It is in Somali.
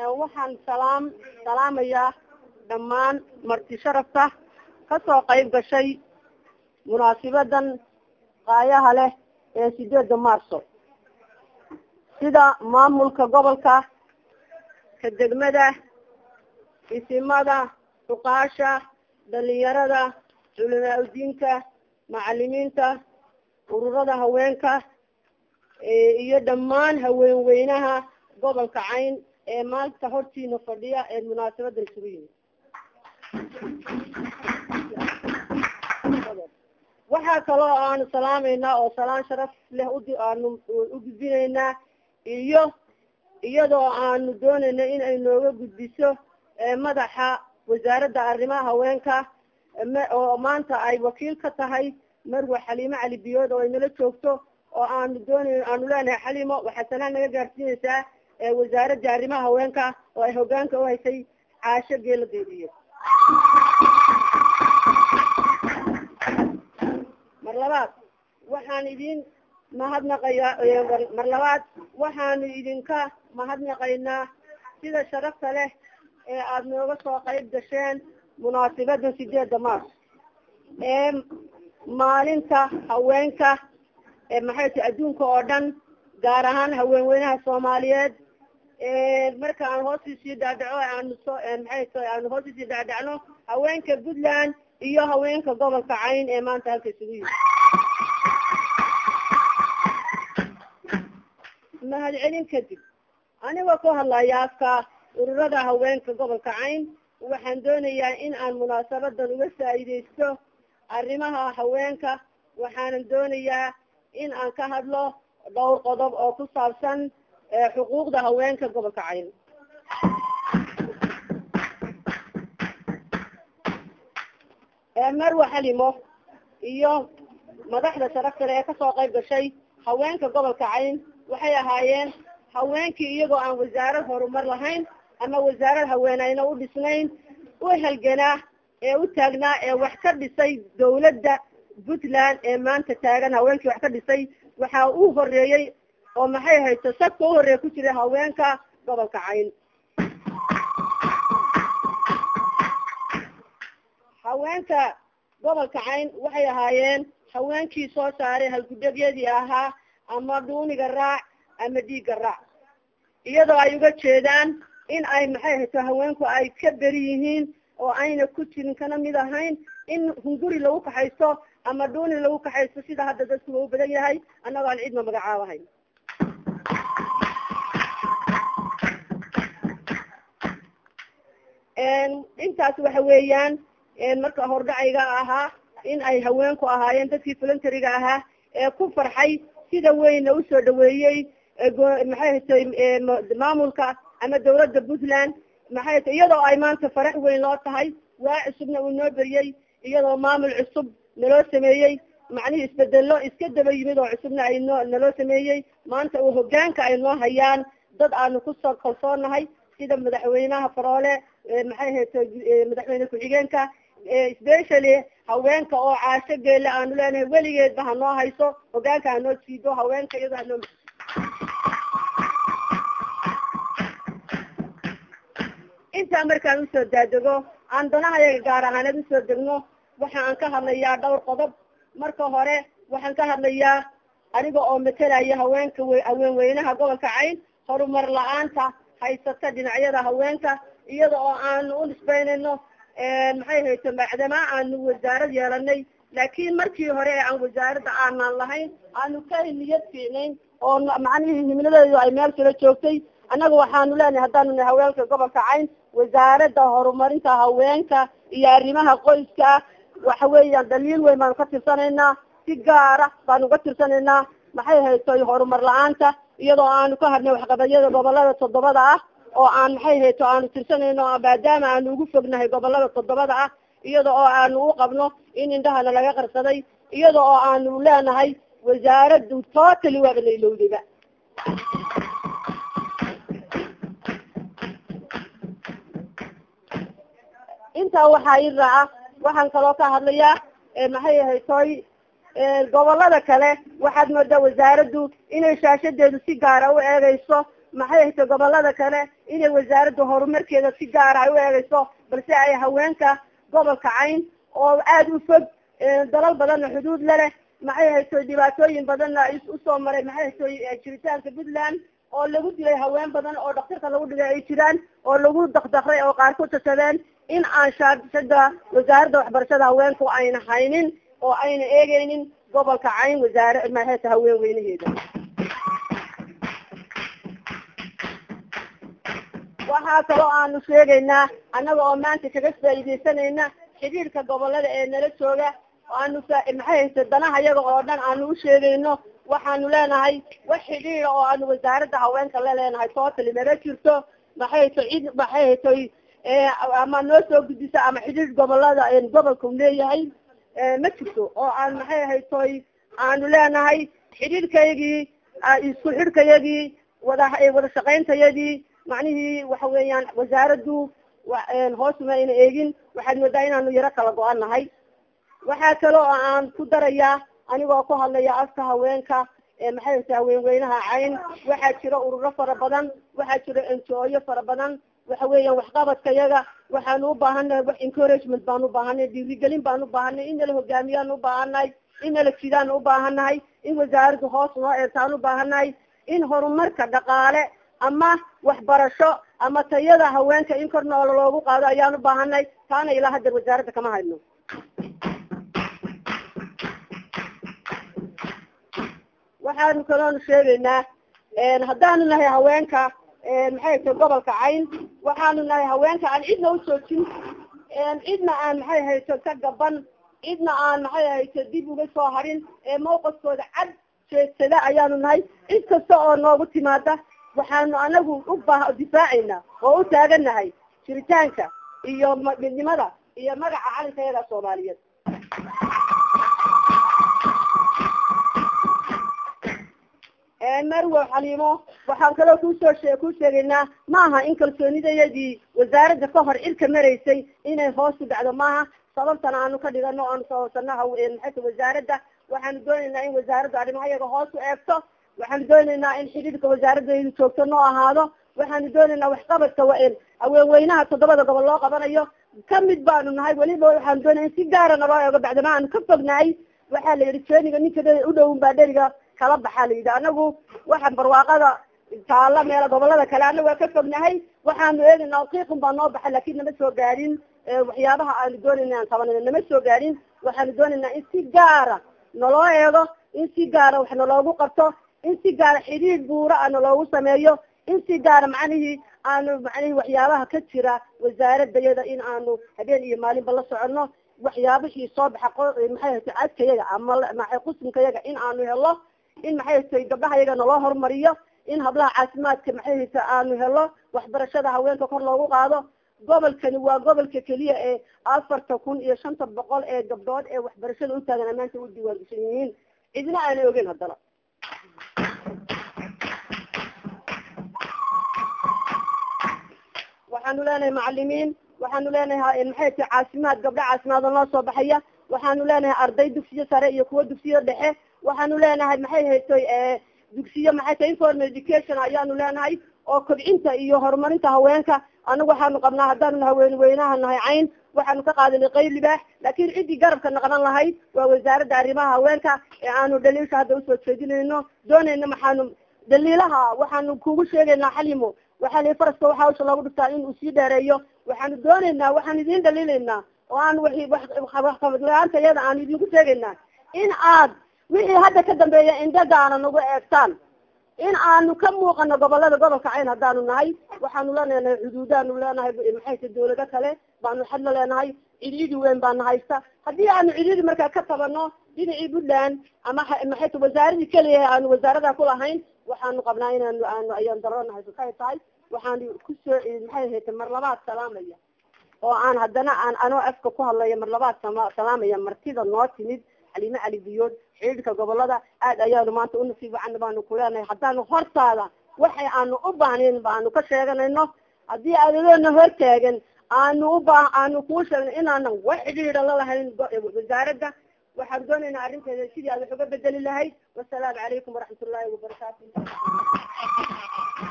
waxaan salaamayaa dhammaan marti sharafta kasoo qayb gashay munaasabadan qaayaha leh ee 8 Maarso sida maamulka gobolka ka degmada isimada suqaasha dhalinyarada culimada macallimiinta ururada haweenka iyo dhammaan haweenweynaha gobolka Cayn ee maanta hortiina fadhiya ee munaasabadan isugu yimid waxaa kaloo aan salaameynaa oo salaan sharaf leh aanu u gudbinaynaa iyadoo aanu doonayna in ay nooga gudbiso madaxa wasaaradda arrimaha haweenka oo maanta ay wakiil ka tahay Marwe Xaliimo Cali Biyood oo inala joogto oo aanu leenahay Xaliimo waxaa salaan naga gaarsiinaysaa wasaaradda arrimaha haweenka oo ay hoggaanka u haysay Caasho Geelo Deediye mar labaad waxaan idinka mahadnaqaynaa sida sharafta leh ee aad nooga soo qayb gasheen munaasabadan 8 Maarso ee maalinta haweenka adduunka oo dhan gaar ahaan haweenweynaha Soomaaliyeed marka aan hoosii dhaadhacno haweenka Puntland iyo haweenka gobolka Cayn ee maanta halka isugu yimid mahadcelin kadib anigoo ku hadlaya afka ururada haweenka gobolka Cayn waxaan doonayaa in aan munaasabadan uga faa'iideysto arrimaha haweenka waxaan doonayaa in aan ka hadlo dhowr qodob oo ku saabsan xuquuqda haweenka gobolka Cayn Marwe Xaliimo iyo madaxda sharafta leh ee ka soo qayb gashay haweenka gobolka Cayn waxay ahaayeen haweenkii iyagoo aan wasaarad horumar lahayn ama wasaarad haweenayna u dhisnayn u halganaa ee u taagnaa ee wax ka dhisay dawladda Puntland ee maanta taagan haweenkii wax ka dhisay waxa uu horeeyay oo maxay haysto sabka u horeeyay ku jira haweenka gobolka Cayn haweenka gobolka Cayn waxay ahaayeen haweenkii soo saaray halgudhabyadii ahaa ama duuniga raac ama dhiiga raac iyadoo ay uga jeedaan in ay maxay haysto haweenku ay ka beri yihiin oo ayna ku jirin kana mid ahayn in hunguri lagu kaxaysto ama duuni lagu kaxaysto sida hadda dadku u badan yahay annagoo aan cidna magacaabahayn intaas waxa weeyaan marka hordhacayga ahaa in ay haweenku ahaayeen dadkii voluntariga ahaa ee ku farxay sida weyna usoo dhaweeyey maxay haytay maamulka ama dawladda Puntland maxay haytay iyadoo ay maanta farax weyn loo tahay waa cusubna uu noo beriyey iyadoo maamul cusub naloo sameeyey macnihi isbedelo iska daba yimid oo cusubna ay naloo sameeyey maanta uu hoggaanka ay noo hayaan dad aanu ku soo kalsoonahay sida madaxweynaha Faroole maxay haytay madaxweyne ku-xigeenka especially haweenka oo Caasho Geele aanu leenahay weligeedba ha noo hayso hoggaanka ha noo siido haweenka iyada ha noo inta markaan usoo daadego aan danahayaga gaar ahaaneed usoo degno waxa aan ka hadlayaa dhowr qodob marka hore waxaan ka hadlayaa aniga oo matalaya haweenka haweenweynaha gobolka Cayn horumar la-aanta haysata dhinacyada haweenka iyada oo aanu u nisbeynayno maxay hayto maadaama aanu wasaarad yeelanay laakiin markii hore aan wasaaradda aanan lahayn aanu ka niyad fiicnayn oo macnihii himnadeedu ay meel kala joogtay annaga waxaanu leenahay haddaanu nahay haweenka gobolka Cayn wasaaradda horumarinta haweenka iyo arrimaha qoyska waxa weeyaan daliil weyn baan ka tirsanaynaa si gaara baan uga tirsanaynaa maxay hayto horumar la-aanta iyadoo aanu ka hadnay waxqabadyada gobolada 7 ah oo aan maxay hayto aanu tirsanayno maadaama aanu ugu fognahay gobolada 7 ah iyada oo aanu u qabno in indhahana laga qarsaday iyada oo aanu leenahay wasaaraddu totally waa ilowdayba inta waxa ay raaca waxaan kaloo ka hadlayaa maxay haytay gobolada kale waxaad moodaa wasaaraddu inay shaashadeedu si gaar ah u eegayso maxay haytay gobolada kale inay wasaaradda horumarkeeda si gaara ay u eegayso, balse ay haweenka gobolka Cayn oo aad u fog dalal badanna xuduud la leh maxay hayso dhibaatooyin badanna usoo maray maxay hayso jiritaanka Puntland oo lagu dilay haween badan oo dhakhtarka lagu dhigay ay jiraan oo lagu daqdaqray oo qaar ku tashadeen in aan shaashada wasaaradda waxbarashada haweenku ayna haynin oo ayna eegaynin gobolka Cayn wasaare maxay tahay haween weynaheeda. waxaa kaloo aanu sheegaynaa annaga oo maanta kaga faa'iidaysanayna xidhiidhka gobolada ee nala jooga aanu maxay hayso danaha iyaga oo dhan aanu u sheegayno. waxaanu leenahay wax xidhiidha oo aanu wasaaradda haweenka la leenahay tootali mala jirto. maxay hayso cid maxay hayso ama noo soo gudisa ama xidhiidh gobolada gobolku leeyahay ma jirto oo aan maxay hayso aanu leenahay xidhiidhkaygii isku xidhkayagii wada shaqayntayadii macnihii waxa weeyaan wasaaraddu hoosuma ayna eegin. waxaad moodaa inaanu yaro kala go-annahay. waxaa kaloo aan ku darayaa anigoo ku hadlaya afka haweenka maxay haysa haween weynaha Cayn. waxaa jira ururo fara badan, waxaa jira NGO fara badan. waxa weeyaan waxqabadka yaga waxaanu u baahannahay wax encouragement baan u baahanay, dhiirigelin baan u baahanay, in nala hogaamiyaan u baahannahay, in nala jidaan u baahannahay, in wasaaraddu hoos noo eegtaan u baahannahay, in horumarka dhaqaale ama waxbarasho ama tayada haweenka in kor noola loogu qaado ayaan u baahanay. taana ilaa hadda wasaaradda kama hayno. waxaanu kaloonu sheegaynaa haddaanu nahay haweenka maxay hayso gobolka Cayn, waxaanu nahay haweenka aan cidna u joojin, cidna aan maxay hayso ka gaban, cidna aan maxay hayso dib uga soo harin mawqifkooda cad jeedsada ayaanu nahay. cid kasta oo noogu timaada waxaanu anagu difaacaynaa oo u taagannahay jiritaanka iyo midnimada iyo magaca calankeeda Soomaaliyeed. marwo xaliimo waxaan kaloo ku sheegaynaa maaha in kalsoonidayadii wasaaradda ka hor cirka maraysay inay hoos u dhacdo maaha. sababtana aanu ka dhigano aanu sahoosanaha maxay wasaaradda waxaanu doonaynaa in wasaaraddu arrimaha iyaga hoos u eegto. waxaanu doonaynaa in xidhiidhka wasaaraddeedu joogto noo ahaado. waxaanu doonaynaa waxqabadka haweenweynaha 7 gobol loo qabanayo kamid baanu nahay. weliba waxaanu doonaya in si gaara naloo eego bacdama aanu ka fognahay. waxaa la yidhi jeeniga ninka u dhown baa dheriga kala baxaa la yidhi. anagu waxaan barwaaqada taala meel gobolada kale anagu waa ka fognahay. waxaanu eegaynaa qiiqun baa noo baxa laakiin nama soo gaarin waxyaabaha aanu doonayna aan qabanayna nama soo gaarin. waxaanu doonaynaa in si gaara naloo eego, in si gaara wax naloogu qabto, in si gaara xidhiidh buura ana loogu sameeyo, in si gaara macnihii aanu macnihii waxyaabaha ka jira wasaaradayada in aanu habeen iyo maalinba la soconno. waxyaabihii soo baxa maxay hayso cadkayaga ama maxay qusumkayaga in aanu helo, in maxay hayso gabdhaha yaga naloo horumariyo, in hablaha caafimaadka maxay hayso aanu helo, waxbarashada haweenka kor loogu qaado. gobolkani waa gobolka keliya ee 4,500 ee gabdhood ee waxbarashada u taagan maanta u diiwaan gashan yihiin, cidna aanay ogeyn haddana. waxaanu leenahay macalimiin, waxaanu leenahay maxay tahay caafimaad, gabdho caafimaad oo noo soo baxaya. waxaanu leenahay arday dugsiyo sare iyo kuwa dugsiyo dhexe. waxaanu leenahay maxay hayso dugsiyo maxay tahay informal education ayaanu leenahay oo kobcinta iyo horumarinta haweenka. anagu waxaanu qabnaa haddaanu haween weynaha nahay Cayn waxaanu ka qaadanay qayb libaax, laakiin ciddii garabka naqdan lahayd waa wasaaradda arrimaha haweenka ee aanu dhaliilka hadda usoo jeedinayno doonayna. maxaanu daliilaha waxaanu kugu sheegaynaa xalimo, waxaa la faraska waxa hawsha loogu dhigtaa in uu sii dheereeyo. waxaanu doonaynaa waxaan idin dhaliilaynaa oo aan waxqabadla-aanta iyada aanu idinku sheegaynaa in aad wixii hadda ka dambeeya indhagaana nagu eegtaan, in aanu ka muuqano gobolka Cayn haddaanu nahay. waxaanu leenahay xuduudaanu leenahay maxay tahay dawlado kale baanu xad la leenahay. cidhiidhi weyn baana haysta. haddii aanu cidhiidhi markaa ka tabano dhinacii Puntland ama maxay tahay wasaaradii keliya aanu wasaarada ku lahayn, waxaanu qabnaa inaanu ayaan darona hayso ka tahay. waxaan kusoo maxay haytay mar labaad salaamaya oo aan haddana aan anoo afka ku hadlaya mar labaad salaamaya martida noo timid Xaliime Cali Biyood. xidhiidhka gobolada aad ayaanu maanta u nasiib wacan baanu ku leenahay. haddaanu hortaada waxay aanu u baahnayn baanu ka sheeganayno. haddii aadadoona hortaagan aanu kuu sheegno inaanan wax xidhiidha la lahayn wasaaradda, waxaan doonaynaa arrinteeda sidii aad wax uga bedeli lahayd. wasalaamu calaykum waraxmatullaahi wabarakaatu.